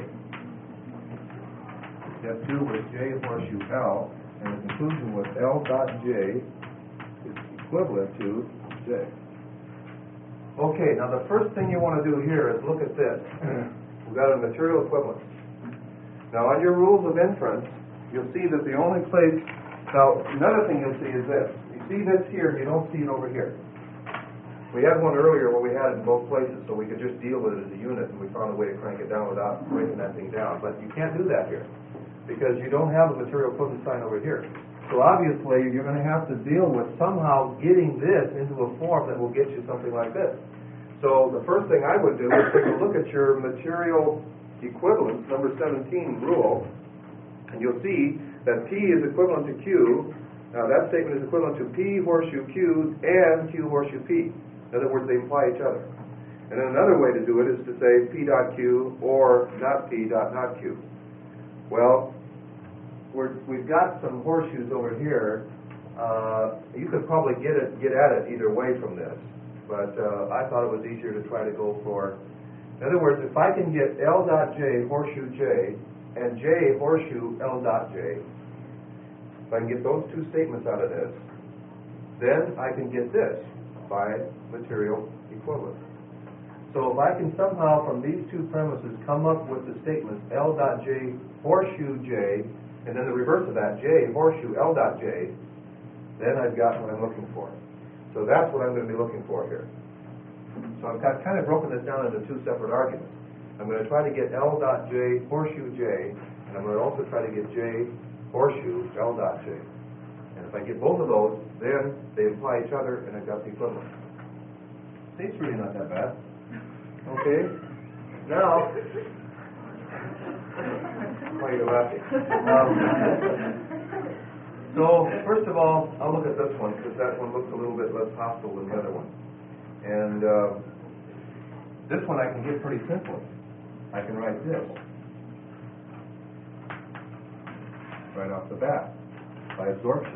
Step two was J horseshoe L, and the conclusion was L dot J is equivalent to J. Okay, now the first thing you want to do here is look at this. We've got a material equivalence. Now on your rules of inference, you'll see that the only place, now another thing you'll see is this. You see this here, you don't see it over here. We had one earlier where we had it in both places, so we could just deal with it as a unit, and we found a way to crank it down without breaking that thing down. But you can't do that here, because you don't have a material equivalence sign over here. So obviously, you're going to have to deal with somehow getting this into a form that will get you something like this. So the first thing I would do is take a look at your material equivalence, number seventeen rule, and you'll see that P is equivalent to Q. Now that statement is equivalent to P horseshoe Q and Q horseshoe P. In other words, they imply each other. And then another way to do it is to say P dot Q or not P dot not Q. Well, we're, we've got some horseshoes over here. Uh, you could probably get it, get at it either way from this, but uh, I thought it was easier to try to go for. In other words, if I can get L dot J horseshoe J and J horseshoe L dot J, if I can get those two statements out of this, then I can get this by material equivalence. So if I can somehow from these two premises come up with the statements L dot J horseshoe J, and then the reverse of that, J horseshoe L dot J, then I've got what I'm looking for. So that's what I'm going to be looking for here. So I've got kind of broken this down into two separate arguments. I'm going to try to get L dot J horseshoe J, and I'm going to also try to get J horseshoe L dot J. And if I get both of those, then they imply each other, and I've got the equivalent. See, it's really not that bad. Okay? Now, why are you laughing? Um, so, first of all, I'll look at this one, because that one looks a little bit less hostile than the other one. And uh, this one I can get pretty simply. I can write this right off the bat by absorption.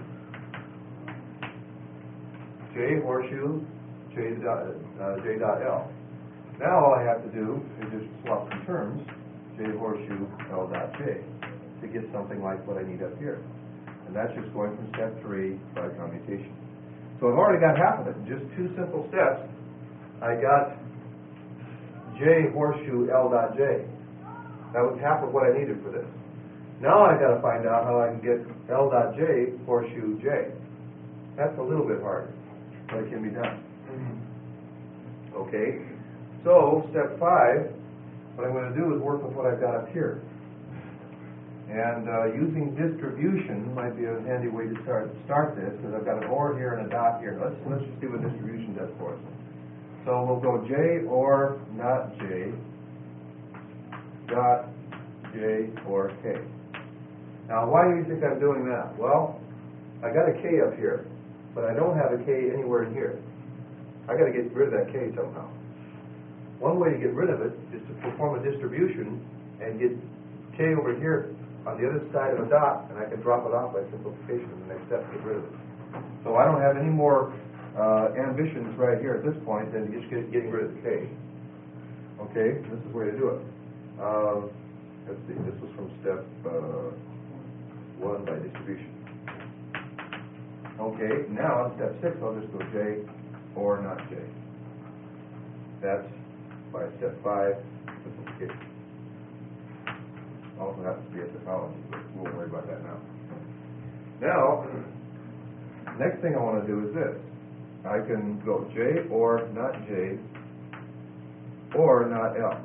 J horseshoe J dot, uh, J dot L. Now all I have to do is just swap some terms, J horseshoe L dot J, to get something like what I need up here. And that's just going from step three by commutation. So I've already got half of it. In just two simple steps, I got J horseshoe L dot J. That was half of what I needed for this. Now I've got to find out how I can get L dot J horseshoe J. That's a little bit harder, but it can be done. Okay, so step five, what I'm going to do is work with what I've got up here. And uh, using distribution might be a handy way to start start this, because I've got an or here and a dot here. Let's, let's just see what distribution does for us. So we'll go J or not J, dot J or K. Now, why do you think I'm doing that? Well, I got a K up here, but I don't have a K anywhere in here. I got to get rid of that K somehow. One way to get rid of it is to perform a distribution and get K over here on the other side of a dot, and I can drop it off by simplification in the next step to get rid of it. So I don't have any more uh, ambitions right here at this point than just get, getting rid of the K. Okay, this is the way to do it. Uh, let's see, this was from step uh, one by distribution. Okay, now on step six, I'll just go J or not J. That's by step five, simplification. Also happens to be a topology, but we won't worry about that now. Now, next thing I want to do is this. I can go J or not J or not L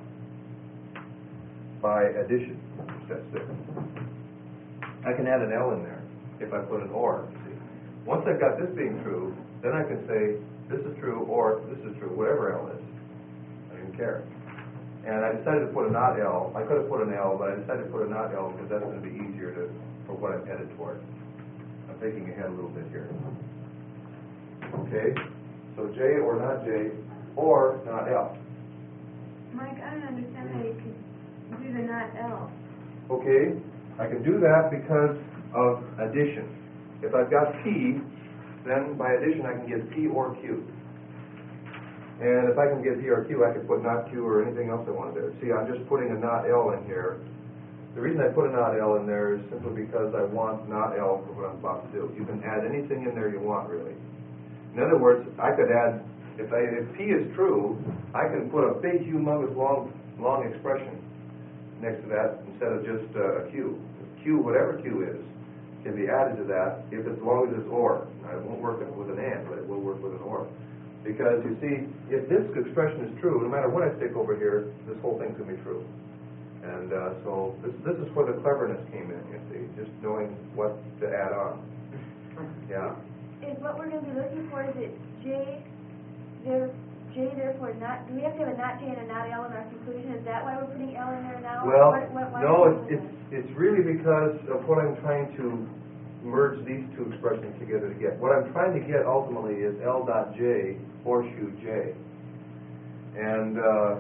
by addition, step six. I can add an L in there if I put an or, see. Once I've got this being true, then I can say this is true or this is true, whatever L is. I don't even care. And I decided to put a not L. I could have put an L, but I decided to put a not L because that's going to be easier to for what I'm headed toward. I'm thinking ahead a little bit here. Okay, so J or not J or not L. Mike, I don't understand how you can do the not L. Okay, I can do that because of addition. If I've got P, then by addition I can get P or Q. And if I can get P or Q, I could put not Q or anything else I wanted there. See, I'm just putting a not L in here. The reason I put a not L in there is simply because I want not L for what I'm about to do. You can add anything in there you want, really. In other words, I could add, if, I, if P is true, I can put a big, humongous, long, long expression next to that instead of just uh, a Q. Q, whatever Q is, can be added to that if as long as it's or. Now, it won't work with an and, but it will work with an or. Because, you see, if this expression is true, no matter what I stick over here, this whole thing's going to be true. And uh, so this, this is where the cleverness came in, you see, just knowing what to add on. Yeah. Is what we're going to be looking for, is it J, there, J therefore not, do we have to have a not J and a not L in our conclusion? Is that why we're putting L in there now? Well, What- what- why no, are we it's, doing it's, it's really because of what I'm trying to merge these two expressions together to get. What I'm trying to get ultimately is L dot J, horseshoe J. And uh,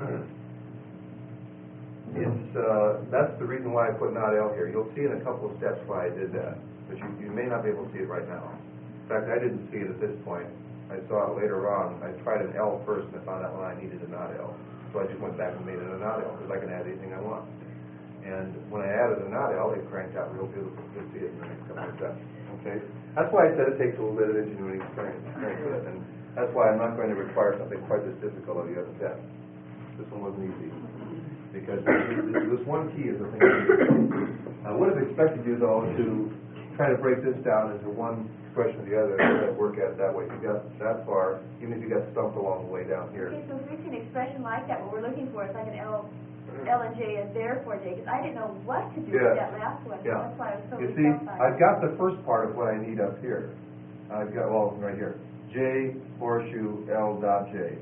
it's, uh, that's the reason why I put not L here. You'll see in a couple of steps why I did that, but you, you may not be able to see it right now. In fact, I didn't see it at this point. I saw it later on. I tried an L first and I found out when I needed a not L. So I just went back and made it a not L because I can add anything I want. And when I added a not L, it cranked out real beautiful. You'll see it in the next couple of steps. Okay? That's why I said it takes a little bit of ingenuity to crank, crank it. And that's why I'm not going to require something quite as difficult as the other steps. This one wasn't easy. Because this, this one key is the thing. I would have expected you, though, to try to break this down into one expression or the other and work at it that way. If you got that far, even if you got stumped along the way down here. Okay, so if we see an expression like that, what we're looking for is like an L, L and J is therefore J, because I didn't know what to do Yeah. with that last one. Yeah. That's why I was so You see, mystified. I've got the first part of what I need up here. I've got, well, right here. J, horseshoe, L dot J.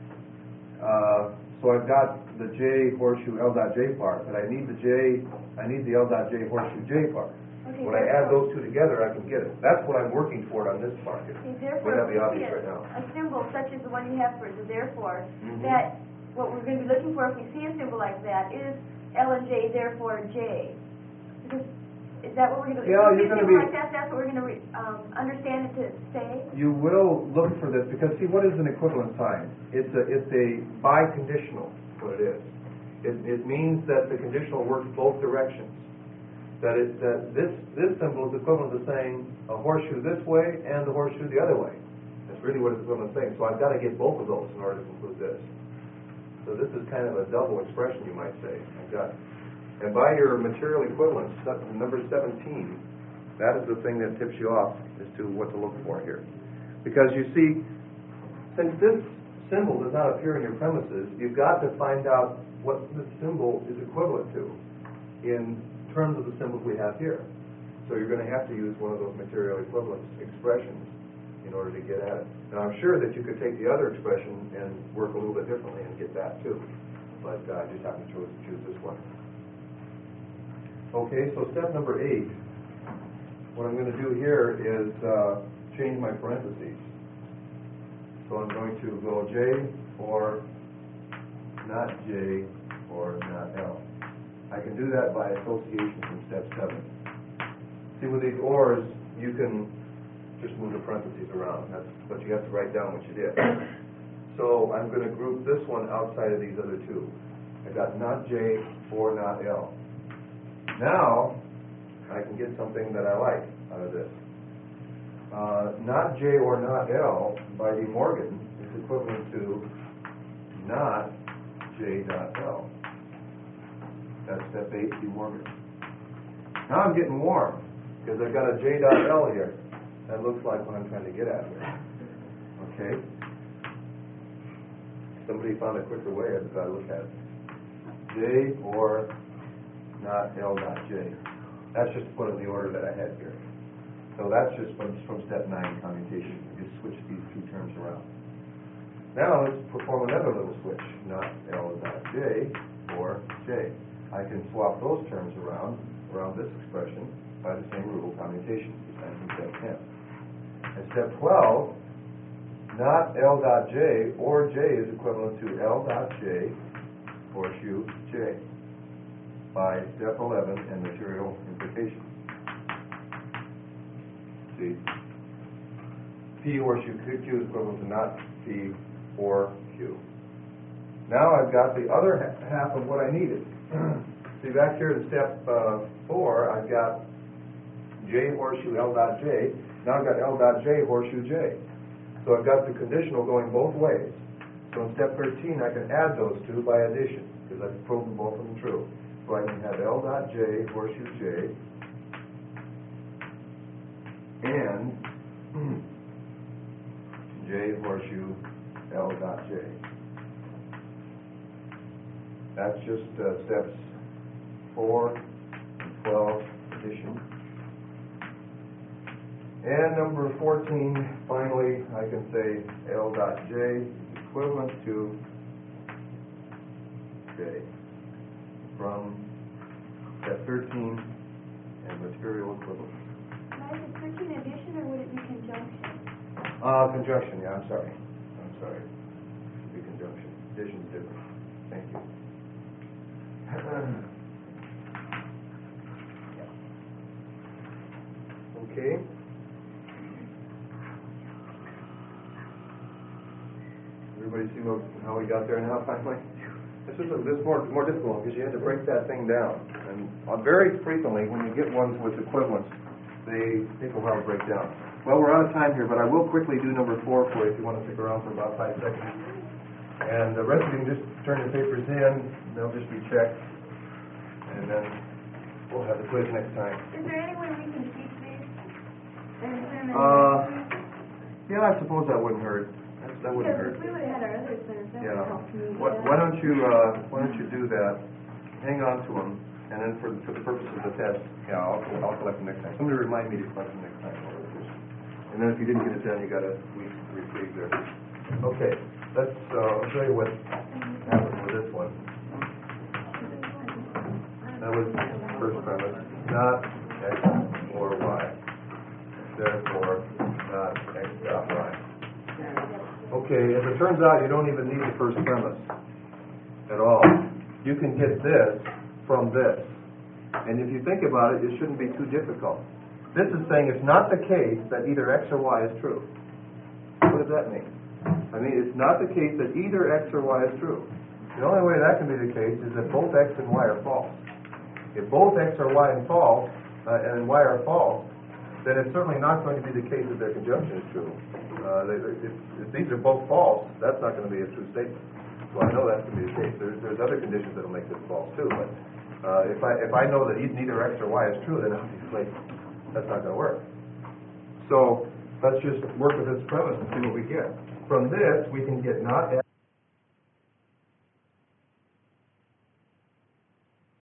Uh, so I've got the J, horseshoe, L dot J part, but I need the J, I need the L dot J, horseshoe, J part. Okay, When I add therefore- those two together, I can get it. That's what I'm working toward on this part. It Okay, may therefore, not be if we obvious see right now. a, a symbol such as the one you have for the therefore, Mhm. that what we're going to be looking for if we see a symbol like that is L and J, therefore J. Because, is that what we're going to, Yeah, if we see you're a gonna symbol be- like that, that's what we're going to re- um, understand it to say? You will look for this because see, what is an equivalent sign? It's a it's a biconditional. What it is. It it means that the conditional works both directions. That it that this this symbol is equivalent to saying a horseshoe this way and the horseshoe the other way. That's really what it's equivalent to saying. So I've got to get both of those in order to conclude this. So this is kind of a double expression, you might say. I've got, and by your material equivalence, number seventeen, that is the thing that tips you off as to what to look for here. Because you see, since this symbol does not appear in your premises, you've got to find out what this symbol is equivalent to in terms of the symbols we have here. So you're going to have to use one of those material equivalence expressions in order to get at it. Now I'm sure that you could take the other expression and work a little bit differently and get that too. But uh, I just happen to choose, choose this one. Okay, so step number eight. What I'm going to do here is uh, change my parentheses. So I'm going to go J or not J or not L. I can do that by association from step seven. See, with these ors, you can just move the parentheses around. That's, but you have to write down what you did. So I'm going to group this one outside of these other two. I got not J or not L. Now I can get something that I like out of this. Uh, not J or not L by De Morgan is equivalent to not J dot L. That's step eight, De Morgan. Now I'm getting warm because I've got a J dot L here. That looks like what I'm trying to get at here. Okay. Somebody found a quicker way as I look at it. J or not L dot J. That's just to put it in the order that I had here. So that's just from, from step nine commutation. We just switch these two terms around. Now let's perform another little switch. Not L dot J or J. I can swap those terms around, around this expression by the same rule, commutation, as in step ten. And step twelve, not L dot J or J is equivalent to L dot J horseshoe J by step eleven and material implication. See, P horseshoe Q is equivalent to not P or Q. Now I've got the other ha- half of what I needed. See, back here in step uh, four, I've got J horseshoe L dot J. Now I've got L dot J horseshoe J. So I've got the conditional going both ways. So in step thirteen, I can add those two by addition, because I've proven both of them true. So I can have L dot J horseshoe J and J horseshoe L dot J. That's just uh, steps four and twelve addition. And number fourteen, finally, I can say L dot J is equivalent to J from step thirteen and material equivalence. Now, is it thirteen addition or would it be conjunction? Uh, conjunction, yeah, I'm sorry. I'm sorry. It should be conjunction. Addition's different. Thank you. Okay. Everybody see what, how we got there now finally? This is a, this is more, more difficult because you had to break that thing down. And uh, very frequently when you get ones with equivalents, they take a while to break down. Well, we're out of time here, but I will quickly do number four for you if you want to stick around for about five seconds. And the rest of you can just turn your papers in, they'll just be checked, and then we'll have the quiz next time. Is there any way we can keep these? Uh, yeah, I suppose that wouldn't hurt. That, that wouldn't Because hurt. if we would have had our other plans, that would Yeah. help me. Why, why don't you uh, Why don't you do that? Hang on to them, and then for, for the purpose of the test, yeah, I'll, I'll collect them next time. Somebody remind me to collect them next time. And then if you didn't get it done, you got a week reprieve there. Okay, let's. Uh, I'll show you what happened with this one. That was the first premise. Not x or y. Therefore, not x dot y. Okay, as it turns out, you don't even need the first premise at all. You can get this from this. And if you think about it, it shouldn't be too difficult. This is saying it's not the case that either x or y is true. What does that mean? I mean, it's not the case that either x or y is true. The only way that can be the case is that both x and y are false. If both x or y and false, uh, and y are false, then it's certainly not going to be the case that their conjunction is true. Uh, they, if, if these are both false, that's not going to be a true statement. So I know that's going to be the case. There's, there's other conditions that will make this false too. But uh, if I if I know that neither x or y is true, then obviously that's not going to work. So let's just work with this premise and see what we get. From this, we can get not